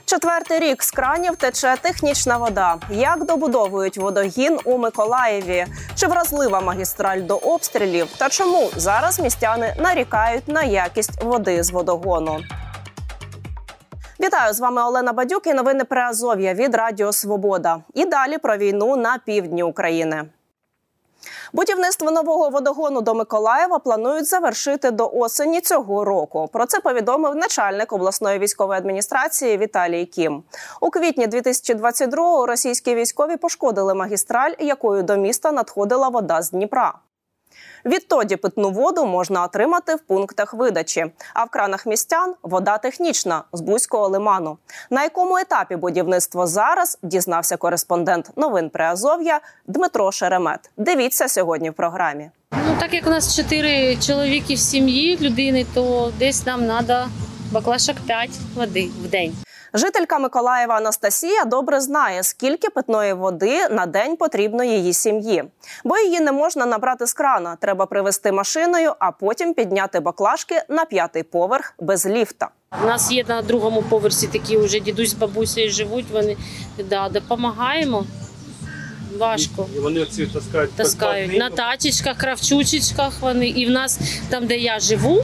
Четвертий рік з кранів тече технічна вода. Як добудовують водогін у Миколаєві? Чи вразлива магістраль до обстрілів? Та чому зараз містяни нарікають на якість води з водогону? Вітаю, з вами Олена Бадюк і новини Приазов'я від Радіо Свобода. І далі про війну на півдні України. Будівництво нового водогону до Миколаєва планують завершити до осені цього року. Про це повідомив начальник обласної військової адміністрації Віталій Кім. У квітні 2022-го російські військові пошкодили магістраль, якою до міста надходила вода з Дніпра. Відтоді питну воду можна отримати в пунктах видачі. А в кранах містян – вода технічна з Бузького лиману. На якому етапі будівництво зараз, дізнався кореспондент новин Приазов'я Дмитро Шеремет. Дивіться сьогодні в програмі. Так як у нас 4 чоловіки в сім'ї людини, то десь нам треба баклашок 5 води в день. Жителька Миколаєва Анастасія добре знає, скільки питної води на день потрібно її сім'ї. Бо її не можна набрати з крана, треба привезти машиною, а потім підняти баклажки на 5-й поверх без ліфта. У нас є на 2-му поверсі такі вже дідусь з бабусею живуть, вони допомагаємо. Важко. І вони ці таскають на тачечках, кравчучечках вони. І в нас, там де я живу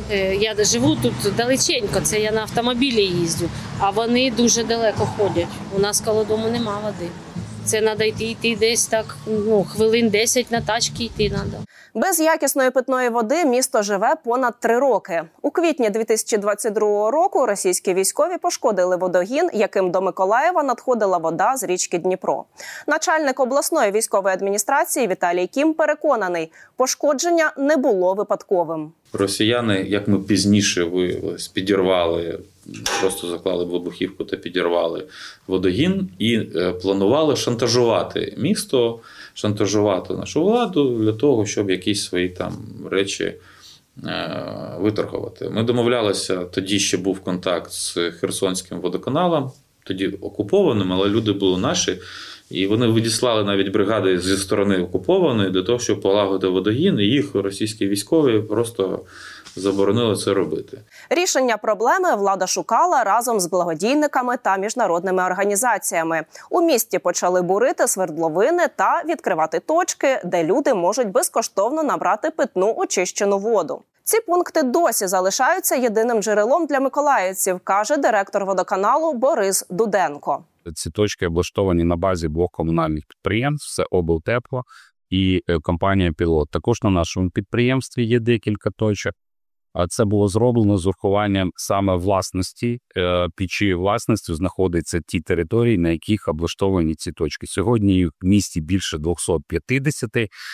тут далеченько, це я на автомобілі їздю, а вони дуже далеко ходять. У нас коло дому нема води. Це треба йти десь так, хвилин 10 на тачки йти треба. Без якісної питної води місто живе понад 3 роки. У квітні 2022 року російські військові пошкодили водогін, яким до Миколаєва надходила вода з річки Дніпро. Начальник обласної військової адміністрації Віталій Кім переконаний, пошкодження не було випадковим. Росіяни, як ми пізніше виявилось, підірвали, просто заклали вибухівку та підірвали водогін і планували шантажувати місто, шантажувати нашу владу для того, щоб якісь свої там речі виторгувати. Ми домовлялися, тоді ще був контакт з Херсонським водоканалом, тоді окупованим, але люди були наші. І вони відіслали навіть бригади зі сторони окупованої для того, щоб полагодити водогін, і їх російські військові просто заборонили це робити. Рішення проблеми влада шукала разом з благодійниками та міжнародними організаціями. У місті почали бурити свердловини та відкривати точки, де люди можуть безкоштовно набрати питну очищену воду. Ці пункти досі залишаються єдиним джерелом для миколаївців, каже директор водоканалу Борис Дуденко. Ці точки облаштовані на базі 2 комунальних підприємств – це облтепло і компанія «Пілот». Також на нашому підприємстві є декілька точок. Це було зроблено з урахуванням саме власності, під чиєю власністю знаходяться ті території, на яких облаштовані ці точки. Сьогодні їх в місті більше 250,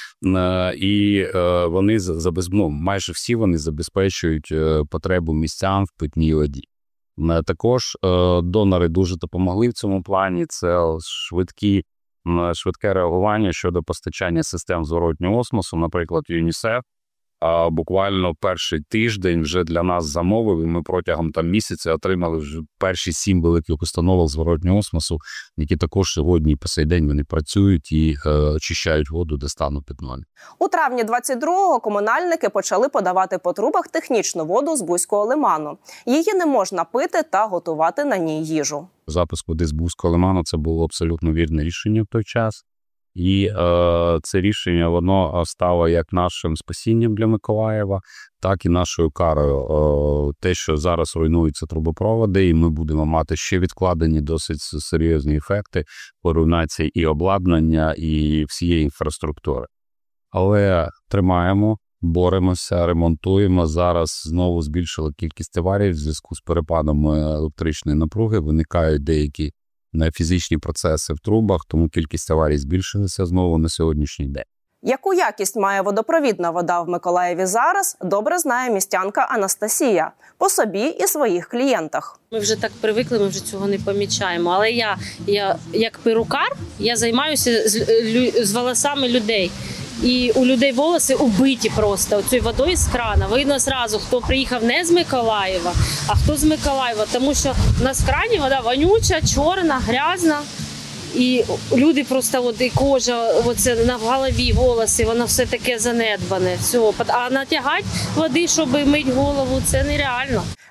і вони майже всі вони забезпечують потребу містян в питній воді. Також донори дуже допомогли в цьому плані. Це швидке реагування щодо постачання систем зворотнього осмосу, наприклад, ЮНІСЕФ. Буквально перший тиждень вже для нас замовили. Ми протягом місяця отримали вже перші 7 великих установок зворотнього осмосу, які також сьогодні по сей день вони працюють і очищають воду до стану питної. У травні 22-го комунальники почали подавати по трубах технічну воду з Бузького лиману. Її не можна пити та готувати на ній їжу. Запуск води з Бузького лиману – це було абсолютно вірне рішення в той час. І це рішення, воно стало як нашим спасінням для Миколаєва, так і нашою карою. Те, що зараз руйнуються трубопроводи, і ми будемо мати ще відкладені досить серйозні ефекти по руйнації і обладнання, і всієї інфраструктури. Але тримаємо, боремося, ремонтуємо. Зараз знову збільшила кількість аварій в зв'язку з перепадом електричної напруги, виникають деякі фізичні процеси в трубах, тому кількість аварій збільшилася знову на сьогоднішній день. Яку якість має водопровідна вода в Миколаєві зараз, добре знає містянка Анастасія по собі і своїх клієнтах. Ми вже так привикли, ми вже цього не помічаємо. Але я як перукар, я займаюся з волосами людей. І у людей волоси убиті просто цією водою з крана. Видно зразу, хто приїхав не з Миколаєва, а хто з Миколаєва. Тому що у нас в крані вода вонюча, чорна, грязна. І люди просто, і кожа, оце на голові, волоси, воно все таке занедбане. Все. А натягати води, щоб мити голову, це нереально.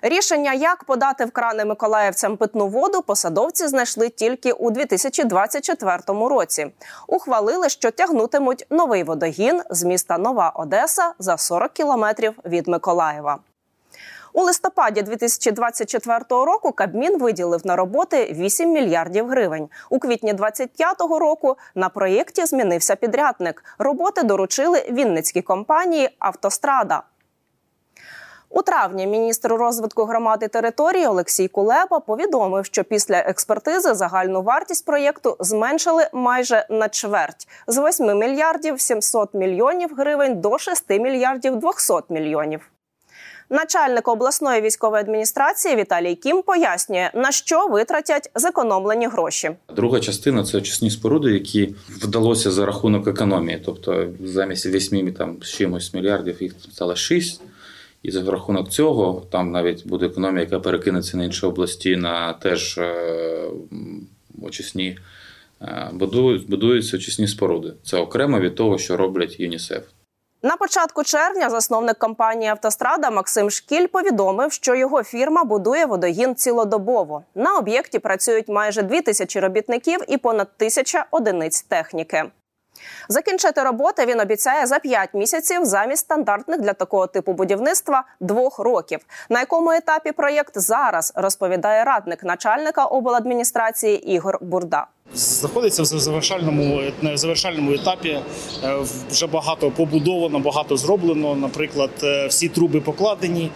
Рішення, як подати в крани миколаївцям питну воду, посадовці знайшли тільки у 2024 році. Ухвалили, що тягнутимуть новий водогін з міста Нова Одеса за 40 кілометрів від Миколаєва. У листопаді 2024 року Кабмін виділив на роботи 8 мільярдів гривень. У квітні 2025 року на проєкті змінився підрядник. Роботи доручили вінницькій компанії «Автострада». У травні міністр розвитку громад і територій Олексій Кулеба повідомив, що після експертизи загальну вартість проєкту зменшили майже на чверть – з 8 мільярдів 700 мільйонів гривень до 6 мільярдів 200 мільйонів. Начальник обласної військової адміністрації Віталій Кім пояснює, на що витратять зекономлені гроші. Друга частина – це очисні споруди, які вдалося за рахунок економії. Тобто замість 8 з чимось мільярдів їх стало 6. І за рахунок цього там навіть буде економія, яка перекинеться на інші області, на теж очисні, будуються очисні споруди. Це окремо від того, що роблять ЮНІСЕФ. На початку червня засновник компанії «Автострада» Максим Шкіль повідомив, що його фірма будує водогін цілодобово. На об'єкті працюють майже 2000 робітників і понад 1000 одиниць техніки. Закінчити роботи він обіцяє за 5 місяців замість стандартних для такого типу будівництва 2 років. На якому етапі проєкт зараз, розповідає радник начальника обладміністрації Ігор Бурда. Знаходиться в завершальному етапі, вже багато побудовано, багато зроблено. Наприклад, всі труби покладені,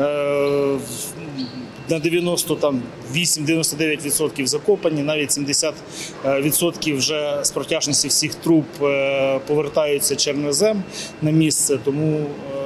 на 98-99% закопані, навіть 70% вже з протяжності всіх труб повертаються чернозем на місце. Тому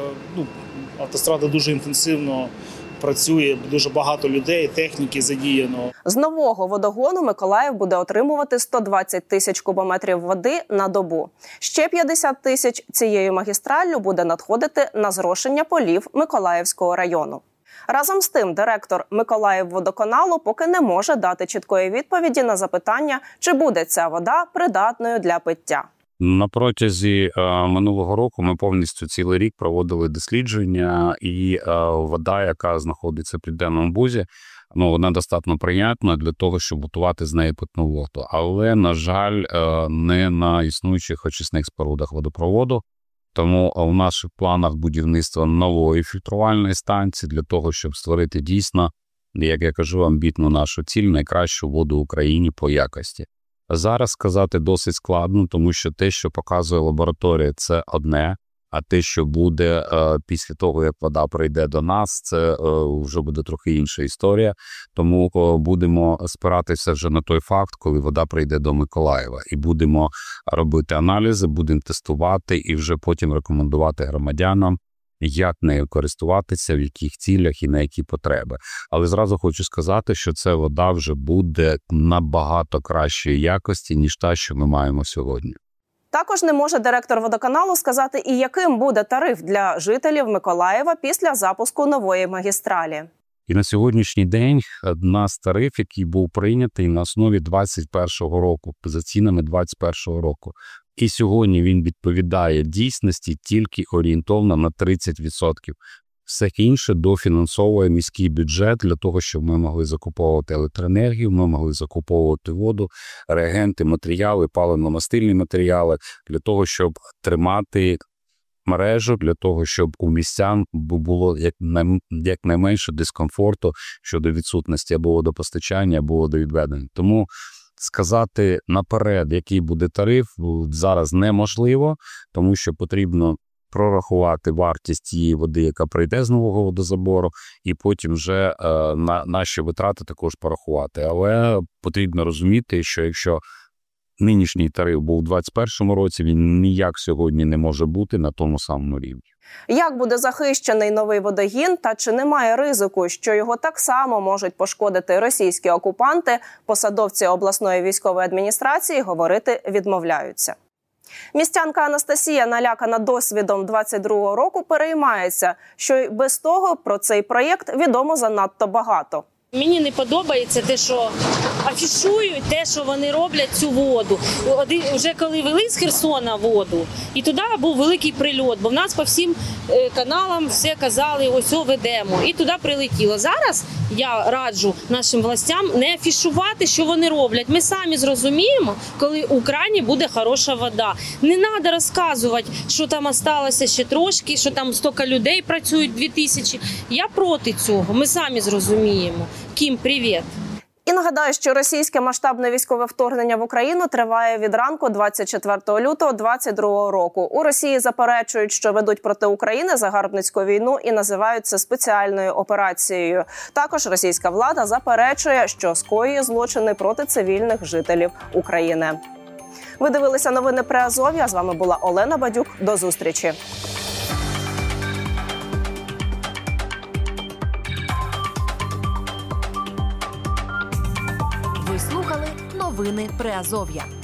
автострада дуже інтенсивно працює, дуже багато людей, техніки задіяно. З нового водогону Миколаїв буде отримувати 120 тисяч кубометрів води на добу. Ще 50 тисяч цією магістраллю буде надходити на зрошення полів Миколаївського району. Разом з тим, директор Миколаївводоканалу поки не може дати чіткої відповіді на запитання, чи буде ця вода придатною для пиття. На протязі минулого року ми повністю цілий рік проводили дослідження, і вода, яка знаходиться в Південному Бузі, вона достатньо прийнятна для того, щоб готувати з неї питну воду. Але, на жаль, не на існуючих очисних спорудах водопроводу. Тому в наших планах будівництво нової фільтрувальної станції для того, щоб створити дійсно, як я кажу, амбітну нашу ціль, найкращу воду в Україні по якості. Зараз сказати досить складно, тому що те, що показує лабораторія, це одне, а те, що буде після того, як вода прийде до нас, це вже буде трохи інша історія. Тому будемо спиратися вже на той факт, коли вода прийде до Миколаєва. І будемо робити аналізи, будемо тестувати і вже потім рекомендувати громадянам, як нею користуватися, в яких цілях і на які потреби. Але зразу хочу сказати, що ця вода вже буде набагато кращої якості, ніж та, що ми маємо сьогодні. Також не може директор водоканалу сказати, і яким буде тариф для жителів Миколаєва після запуску нової магістралі. І на сьогоднішній день у нас тариф, який був прийнятий на основі 2021 року, за цінами 2021 року. І сьогодні він відповідає дійсності тільки орієнтовно на 30%. Все інше дофінансовує міський бюджет для того, щоб ми могли закуповувати електроенергію, ми могли закуповувати воду, реагенти, матеріали, паливно-мастильні матеріали, для того, щоб тримати мережу, для того, щоб у містян було якнайменше дискомфорту щодо відсутності або водопостачання, або водовідведення. Тому сказати наперед, який буде тариф, зараз неможливо, тому що потрібно прорахувати вартість тієї води, яка прийде з нового водозабору, і потім вже наші витрати також порахувати. Але потрібно розуміти, що якщо нинішній тариф був у 2021 році, він ніяк сьогодні не може бути на тому самому рівні. Як буде захищений новий водогін та чи немає ризику, що його так само можуть пошкодити російські окупанти, посадовці обласної військової адміністрації говорити відмовляються. Містянка Анастасія, налякана досвідом 22-го року, переймається, що й без того про цей проєкт відомо занадто багато. Мені не подобається те, що афішують, те, що вони роблять цю воду. Вже коли вели з Херсона воду, і туди був великий прильот, бо в нас по всім каналам все казали, ось ведемо. І туди прилетіло. Зараз я раджу нашим властям не афішувати, що вони роблять. Ми самі зрозуміємо, коли у крані буде хороша вода. Не треба розказувати, що там залишилося ще трошки, що там стільки людей працюють, 2000. Я проти цього. Ми самі зрозуміємо. Кім, привіт. І нагадаю, що російське масштабне військове вторгнення в Україну триває від ранку 24 лютого 2022 року. У Росії заперечують, що ведуть проти України загарбницьку війну і називають це спеціальною операцією. Також російська влада заперечує, що скоює злочини проти цивільних жителів України. Ви дивилися новини Приазов'я. З вами була Олена Бадюк. До зустрічі. Ви слухали новини Приазов'я.